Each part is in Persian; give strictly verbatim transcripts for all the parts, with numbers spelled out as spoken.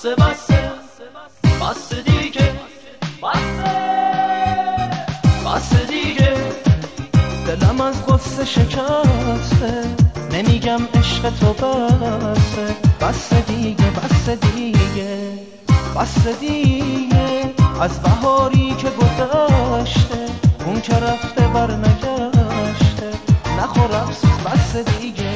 بسه بسه بسه دیگه، بسه بسه دیگه. دلم از غصه شکسته، نمیگم عشق تو بسه. بسه دیگه بسه دیگه بسه دیگه. از بهاری که گذشته، اون که رفته بر نگشته، نخور افسوس بسه دیگه.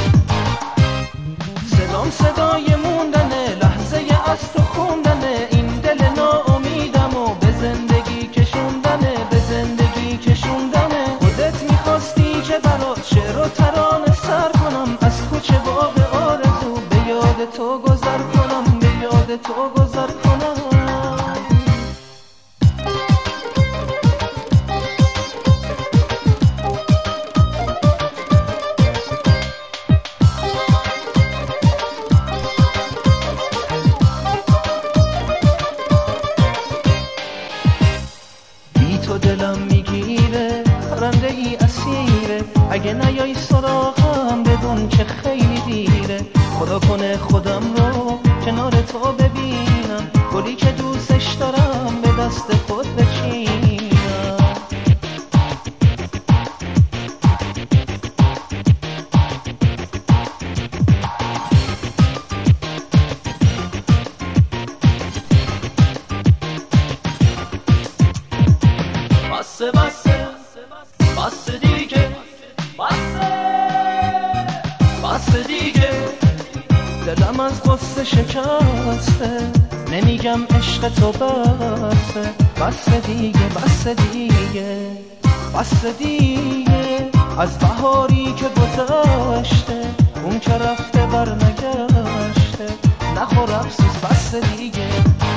صدام صدای موندنه، لحظه از تو خوندنه. این دل ناامیدم و به زندگی کشوندنه، به زندگی کشوندنه. خودت میخواستی که برات شعر و ترانه سر کنم، از کوچه باغ آرزو به یاد تو گذر کنم، به یاد تو گذر کنم. تو دلم میگیره، پرنده ای اسیره. اگه نیای سراغم بدون که خیلی دیره. خدا کنه خودم رو کنار تو ببینم، گلی که دوستش دارم به دست خود بچینم. بسه بسه بسه دیگه، بسه بسه دیگه. دلم از غصه شکسته، نمیگم عشق تو بسه. بسه دیگه بسه دیگه بسه دیگه. از بهاری که گذشته، اون که رفته بر نگشته، نخور افسوس بسه دیگه.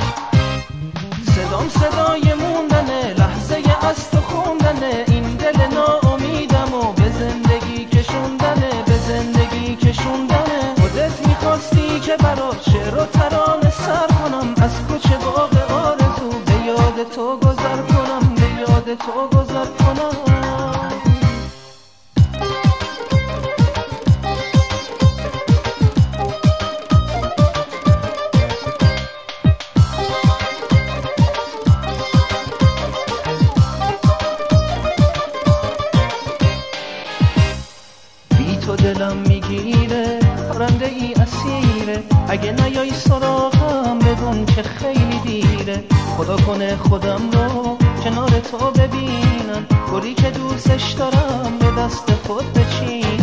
صدام صدای موندنه، لحظه از تو خوندنه. این دل ناامیدم و به زندگی کشوندنه، به زندگی کشوندنه. خودت میخواستی که برات شعر و ترانه سر کنم، از کوچه باغ آرزو به یاد تو گذر کنم، به یاد تو گذر کنم. تو دلم میگیره، پرنده ای اسیره. اگه نیای سراغم بدون که خیلی دیره. خدا کنه خودم رو کنار تو ببینم، گلی که دوستش دارم به دست خود بچینم.